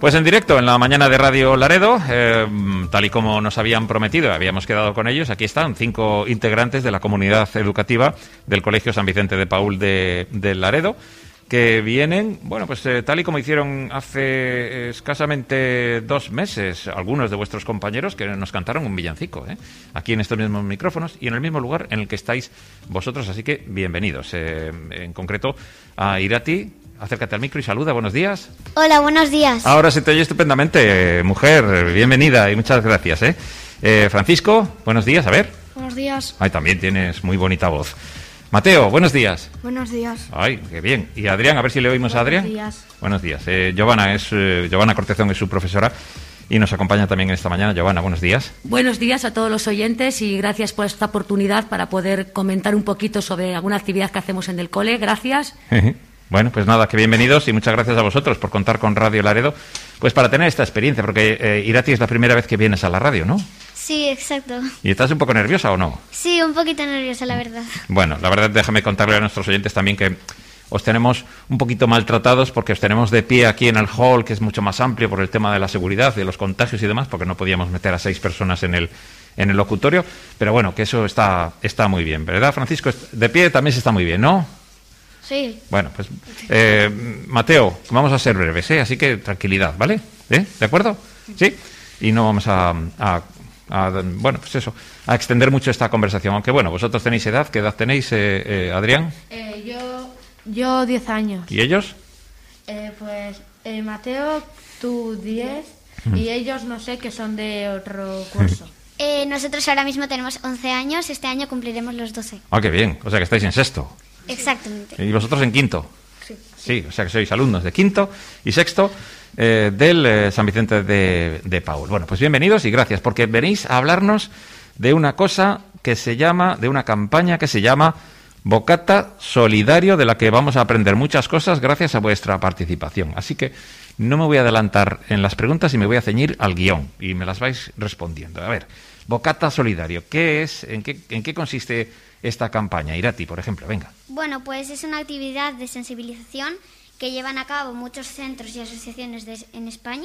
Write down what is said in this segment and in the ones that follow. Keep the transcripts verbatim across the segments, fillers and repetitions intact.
Pues en directo, en la mañana de Radio Laredo, eh, tal y como nos habían prometido, habíamos quedado con ellos, aquí están cinco integrantes de la comunidad educativa del Colegio San Vicente de Paúl de, de Laredo, que vienen, bueno, pues eh, tal y como hicieron hace escasamente dos meses algunos de vuestros compañeros que nos cantaron un villancico, ¿eh? Aquí en estos mismos micrófonos y en el mismo lugar en el que estáis vosotros, así que bienvenidos. Eh, en concreto a Irati. Acércate al micro y saluda, buenos días. Hola, buenos días. Ahora se te oye estupendamente, mujer, bienvenida y muchas gracias. ¿eh? Eh, Francisco, buenos días, a ver. Buenos días. Ay, también tienes muy bonita voz. Mateo, buenos días. Buenos días. Ay, qué bien. Y Adrián, a ver si le oímos a Adrián. Buenos días. Buenos días. Eh, Giovanna, es, eh, Giovanna Cortezón es su profesora y nos acompaña también en esta mañana. Giovanna, buenos días. Buenos días a todos los oyentes y gracias por esta oportunidad para poder comentar un poquito sobre alguna actividad que hacemos en el cole. Gracias. Bueno, pues nada, que bienvenidos y muchas gracias a vosotros por contar con Radio Laredo, pues para tener esta experiencia, porque eh, Irati es la primera vez que vienes a la radio, ¿no? Sí, exacto. ¿Y estás un poco nerviosa o no? Sí, un poquito nerviosa, la verdad. Bueno, la verdad, déjame contarle a nuestros oyentes también que os tenemos un poquito maltratados porque os tenemos de pie aquí en el hall, que es mucho más amplio por el tema de la seguridad, de los contagios y demás, porque no podíamos meter a seis personas en el en el locutorio, pero bueno, que eso está está muy bien, ¿verdad, Francisco? De pie también se está muy bien, ¿no? Sí. Bueno, pues eh, Mateo, vamos a ser breves, ¿eh? Así que tranquilidad, ¿vale? ¿Eh? ¿De acuerdo? Sí. Y no vamos a, a, a, bueno, pues eso, a extender mucho esta conversación. Aunque bueno, vosotros tenéis edad, ¿qué edad tenéis, eh, eh, Adrián? Eh, yo, yo diez años. ¿Y ellos? Eh, pues eh, Mateo, tú diez mm. y ellos no sé, que son de otro curso. Eh, nosotros ahora mismo tenemos once años, este año cumpliremos los doce. Ah, qué bien, o sea que estáis en sexto. Exactamente. ¿Y vosotros en quinto? Sí. Sí, o sea que sois alumnos de quinto y sexto eh, del eh, San Vicente de, de Paúl. Bueno, pues bienvenidos y gracias, porque venís a hablarnos de una cosa que se llama, de una campaña que se llama Bocata Solidario, de la que vamos a aprender muchas cosas gracias a vuestra participación. Así que no me voy a adelantar en las preguntas y me voy a ceñir al guión y me las vais respondiendo. A ver, Bocata Solidario, ¿qué es? ¿En qué, en qué consiste esta campaña? Irati, por ejemplo, venga. Bueno, pues es una actividad de sensibilización que llevan a cabo muchos centros y asociaciones de, en España,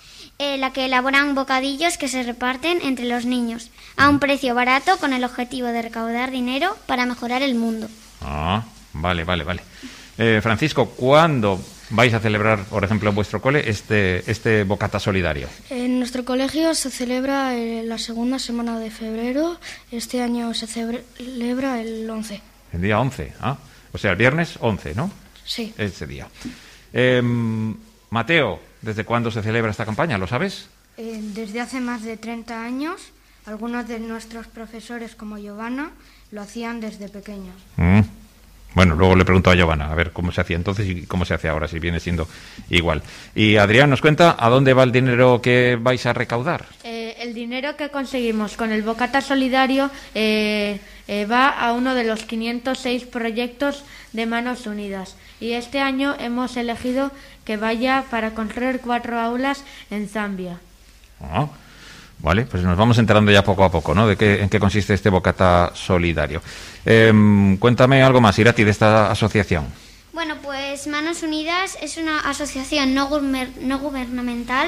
en la que elaboran bocadillos que se reparten entre los niños a un precio barato con el objetivo de recaudar dinero para mejorar el mundo. Ah, vale, vale, vale. Eh, Francisco, ¿cuándo vais a celebrar, por ejemplo, en vuestro cole este, este Bocata Solidario? En nuestro colegio se celebra eh, la segunda semana de febrero. Este año se celebra el once. El día once, ah. O sea, el viernes once, ¿no? Sí. Ese día. Eh, Mateo, ¿desde cuándo se celebra esta campaña? ¿Lo sabes? Eh, desde hace más de treinta años. Algunos de nuestros profesores, como Giovanna, lo hacían desde pequeños. Mm. Bueno, luego le pregunto a Giovanna a ver cómo se hacía entonces y cómo se hace ahora, si viene siendo igual. Y Adrián nos cuenta a dónde va el dinero que vais a recaudar. Eh, el dinero que conseguimos con el Bocata Solidario eh, eh, va a uno de los quinientos seis proyectos de Manos Unidas. Y este año hemos elegido que vaya para construir cuatro aulas en Zambia. Ah, vale, pues nos vamos enterando ya poco a poco, ¿no? De qué, en qué consiste este Bocata Solidario. Eh, cuéntame algo más, Irati, de esta asociación. Bueno, pues Manos Unidas es una asociación no, guber- no gubernamental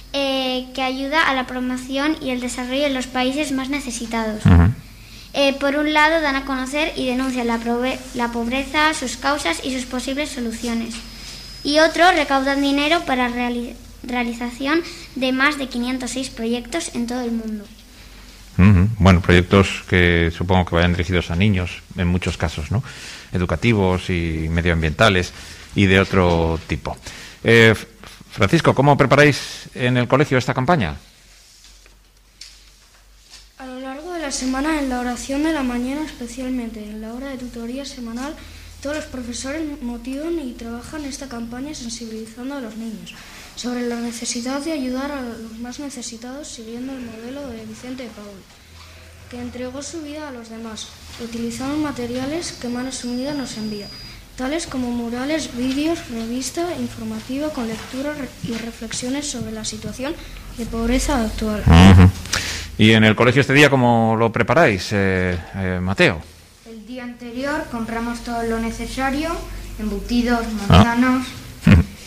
eh, que ayuda a la promoción y el desarrollo en los países más necesitados. Uh-huh. Eh, por un lado, dan a conocer y denuncian la, prove- la pobreza, sus causas y sus posibles soluciones. Y otro, recaudan dinero para reali- realización de más de quinientos seis proyectos en todo el mundo. Uh-huh. Bueno, proyectos que supongo que vayan dirigidos a niños, en muchos casos, ¿no? Educativos y medioambientales y de otro tipo. Eh, Francisco, ¿cómo preparáis en el colegio esta campaña? A lo largo de la semana, en la oración de la mañana, especialmente en la hora de tutoría semanal, todos los profesores motivan y trabajan esta campaña sensibilizando a los niños sobre la necesidad de ayudar a los más necesitados siguiendo el modelo de Vicente de Paúl, que entregó su vida a los demás, utilizando materiales que Manos Unidas nos envía, tales como murales, vídeos, revista informativa con lecturas y reflexiones sobre la situación de pobreza actual. Uh-huh. ¿Y en el colegio este día cómo lo preparáis, eh, eh, Mateo? El día anterior compramos todo lo necesario, embutidos, manzanas. Ah.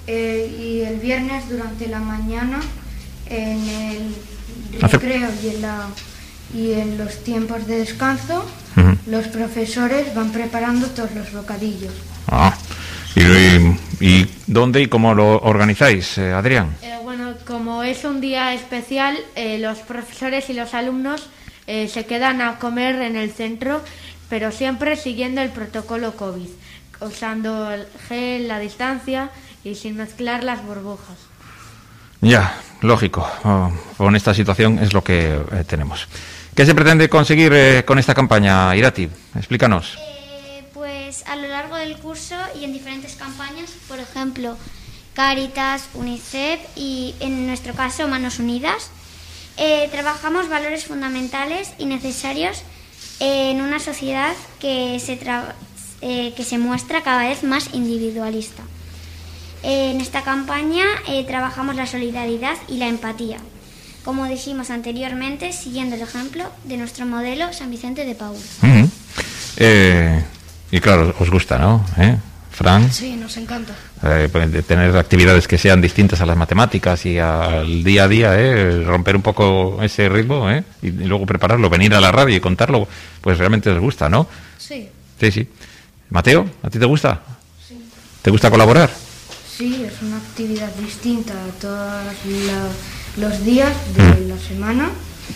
Eh, y el viernes durante la mañana en el Hace- recreo y en, la, y en los tiempos de descanso Ujú. los profesores van preparando todos los bocadillos. Ah, ¿y, y, y dónde y cómo lo organizáis, eh, Adrián? Eh, bueno, como es un día especial, eh, los profesores y los alumnos eh, se quedan a comer en el centro, pero siempre siguiendo el protocolo COVID, usando el gel, la distancia y sin mezclar las burbujas. Ya, lógico. Oh, con esta situación es lo que eh, tenemos. ¿Qué se pretende conseguir eh, con esta campaña, Irati? Explícanos. Eh, pues a lo largo del curso y en diferentes campañas, por ejemplo, Cáritas, UNICEF y en nuestro caso Manos Unidas, eh, trabajamos valores fundamentales y necesarios en una sociedad que se, tra- eh, que se muestra cada vez más individualista. Eh, en esta campaña eh, trabajamos la solidaridad y la empatía, como dijimos anteriormente, siguiendo el ejemplo de nuestro modelo San Vicente de Paúl. Ujú. Eh, y claro, os gusta, ¿no? ¿Eh? Fran, Sí, nos encanta. eh, pues, de tener actividades que sean distintas a las matemáticas y al día a día, ¿eh? Romper un poco ese ritmo, ¿eh? Y, y luego prepararlo, venir a la radio y contarlo, pues realmente os gusta, ¿no? Sí, Sí, sí. Mateo, ¿a ti te gusta? sí. ¿Te gusta colaborar? Sí, es una actividad distinta a todos la- los días de la semana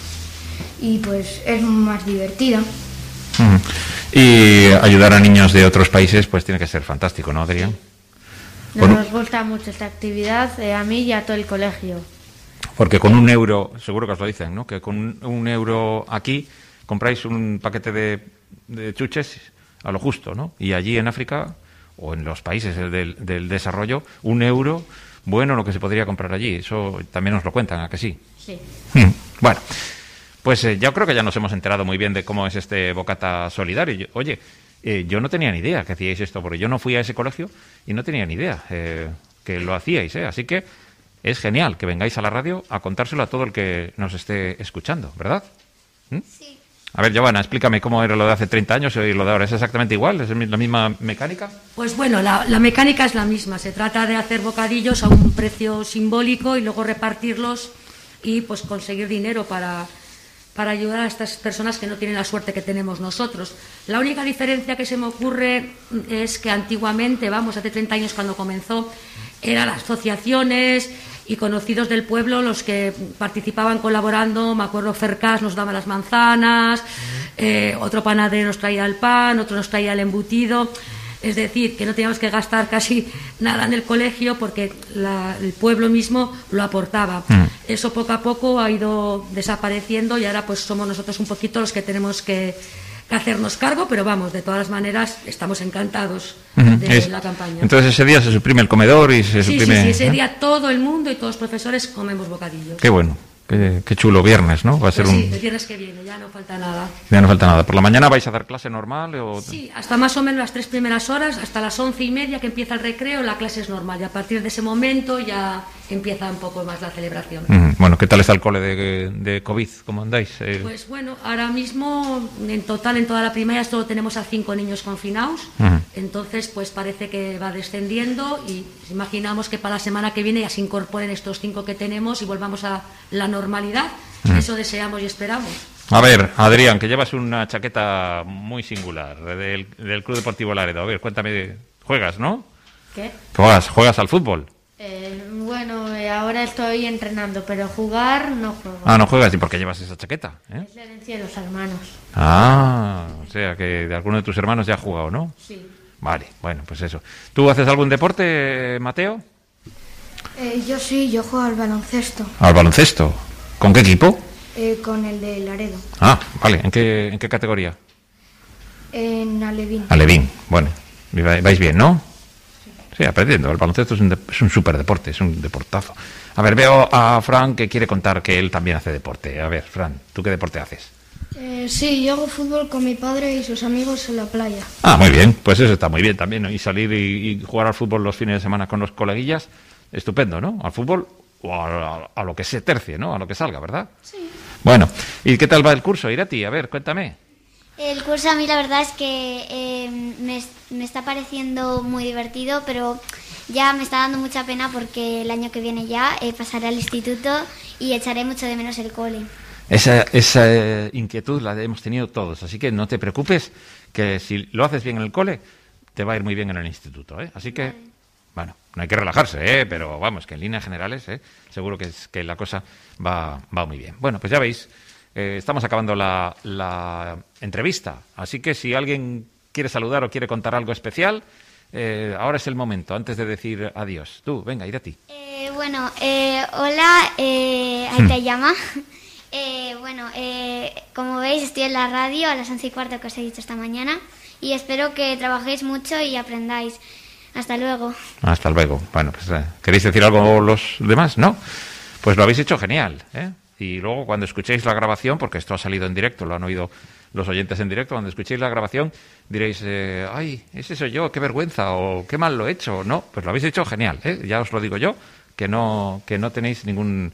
y pues es más divertida. Ujú. Y ayudar a niños de otros países, pues tiene que ser fantástico, ¿no, Adrián? Nos Bueno. gusta mucho esta actividad, eh, a mí y a todo el colegio. Porque con un euro, seguro que os lo dicen, ¿no? Que con un, un euro aquí compráis un paquete de, de chuches a lo justo, ¿no? Y allí en África o en los países del, del desarrollo, un euro, bueno, lo que se podría comprar allí. Eso también nos lo cuentan, ¿a que sí? Sí. Hmm. Bueno, pues eh, yo creo que ya nos hemos enterado muy bien de cómo es este bocata solidario. Yo- oye, eh, yo no tenía ni idea que hacíais esto, porque yo no fui a ese colegio y no tenía ni idea eh, que lo hacíais, ¿eh? Así que es genial que vengáis a la radio a contárselo a todo el que nos esté escuchando, ¿verdad? ¿Mm? Sí. A ver, Giovanna, explícame cómo era lo de hace treinta años y lo de ahora. ¿Es exactamente igual? ¿Es la misma mecánica? Pues bueno, la, la mecánica es la misma. Se trata de hacer bocadillos a un precio simbólico y luego repartirlos y pues conseguir dinero para, para ayudar a estas personas que no tienen la suerte que tenemos nosotros. La única diferencia que se me ocurre es que antiguamente, vamos, hace treinta años cuando comenzó, eran las asociaciones y conocidos del pueblo los que participaban colaborando. Me acuerdo, Fercas nos daba las manzanas, eh, otro panadero nos traía el pan, otro nos traía el embutido. Es decir, que no teníamos que gastar casi nada en el colegio porque la- el pueblo mismo lo aportaba. Mm. Eso poco a poco ha ido desapareciendo y ahora pues somos nosotros un poquito los que tenemos que, que hacernos cargo, pero vamos, de todas maneras estamos encantados Ujú. de Es- la campaña. Entonces ese día se suprime el comedor y se Sí, sí, suprime... sí, ese ¿eh? día todo el mundo y todos los profesores comemos bocadillos. Qué bueno, qué, qué chulo viernes, ¿no? Va a ser Pues un... sí, el viernes que viene, ya no falta nada. Ya no falta nada. ¿Por la mañana vais a dar clase normal o...? Sí, hasta más o menos las tres primeras horas, hasta las once y media que empieza el recreo, la clase es normal y a partir de ese momento ya empieza un poco más la celebración. Ujú. Bueno, ¿qué tal está el cole de, de COVID? ¿Cómo andáis? Eh, Pues bueno, ahora mismo en total en toda la primaria solo tenemos a cinco niños confinados, Ujú. entonces pues parece que va descendiendo y imaginamos que para la semana que viene ya se incorporen estos cinco que tenemos y volvamos a la normalidad. Eso deseamos y esperamos. A ver, Adrián, que llevas una chaqueta muy singular del, del Club Deportivo Laredo. A ver, cuéntame, ¿juegas, no? ¿Qué? ¿Juegas, juegas al fútbol? Eh, bueno, eh, ahora estoy entrenando, pero jugar no juego. Ah, no juegas. ¿Y por qué llevas esa chaqueta? ¿Eh? Es la herencia de los hermanos. Ah, o sea, que de alguno de tus hermanos ya ha jugado, ¿no? Sí. Vale, bueno, pues eso. ¿Tú haces algún deporte, Mateo? Eh, yo sí, yo juego al baloncesto Al baloncesto. ¿Con qué equipo? eh, con el de Laredo, Ah, vale. ¿En qué, en qué categoría? en Alevín. Alevín. Bueno, vais bien, ¿no? Sí, aprendiendo. El baloncesto es un, de- es un super deporte, es un deportazo. A ver, veo a Fran que quiere contar que él también hace deporte. A ver, Fran, ¿tú qué deporte haces? Eh, sí, yo hago fútbol con mi padre y sus amigos en la playa. Ah, muy bien. Pues eso está muy bien también, ¿no? Y salir y, y jugar al fútbol los fines de semana con los coleguillas, estupendo, ¿no? Al fútbol o a, a- a lo que se tercie, ¿no? A lo que salga, ¿verdad? Sí. Bueno, ¿y qué tal va el curso, Irati? A ver, cuéntame. El curso a mí la verdad es que eh, me, me está pareciendo muy divertido, pero ya me está dando mucha pena porque el año que viene ya eh, pasaré al instituto y echaré mucho de menos el cole. Esa, esa eh, inquietud la hemos tenido todos, así que no te preocupes, que si lo haces bien en el cole, te va a ir muy bien en el instituto, ¿eh? Así que, vale. Bueno, no hay que relajarse, ¿eh? Pero vamos, que en líneas generales, ¿eh? Seguro que, es, que la cosa va, va muy bien. Bueno, pues ya veis, eh, estamos acabando la, la entrevista, así que si alguien quiere saludar o quiere contar algo especial, eh, ahora es el momento, antes de decir adiós. Tú, venga, ir a ti. Eh, bueno, eh, hola, eh, ahí te llama. Eh, bueno, eh, como veis estoy en la radio a las once y cuarto que os he dicho esta mañana y espero que trabajéis mucho y aprendáis. Hasta luego. Hasta luego. Bueno, pues eh, ¿queréis decir algo los demás? ¿No? Pues lo habéis hecho genial, ¿eh? Y luego cuando escuchéis la grabación, porque esto ha salido en directo, lo han oído los oyentes en directo, cuando escuchéis la grabación diréis, eh, ay, ese soy yo, qué vergüenza, o qué mal lo he hecho. No, pues lo habéis hecho genial, ¿eh? Ya os lo digo yo, que no, que no tenéis ningún...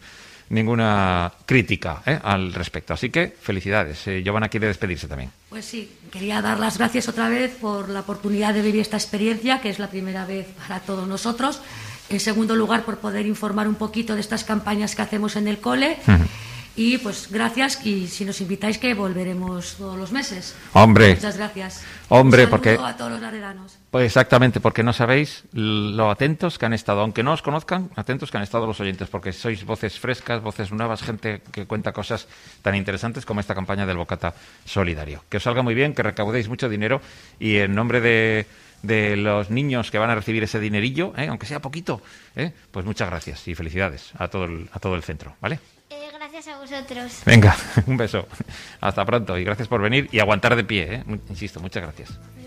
ninguna crítica ¿eh? al respecto. Así que felicidades. Eh, Giovanna quiere despedirse también. Pues sí, quería dar las gracias otra vez por la oportunidad de vivir esta experiencia, que es la primera vez para todos nosotros. En segundo lugar, por poder informar un poquito de estas campañas que hacemos en el cole. Uh-huh. Y pues gracias, y si nos invitáis que volveremos todos los meses. Hombre. Muchas gracias. Hombre, un porque a todos los laredanos. Pues exactamente, porque no sabéis lo atentos que han estado, aunque no os conozcan, atentos que han estado los oyentes, porque sois voces frescas, voces nuevas, gente que cuenta cosas tan interesantes como esta campaña del Bocata Solidario. Que os salga muy bien, que recaudéis mucho dinero y en nombre de, de los niños que van a recibir ese dinerillo, ¿eh? Aunque sea poquito, ¿eh? Pues muchas gracias y felicidades a todo el, a todo el centro, ¿vale? Eh, gracias a vosotros. Venga, un beso. Hasta pronto y gracias por venir y aguantar de pie, ¿eh? Insisto, muchas gracias.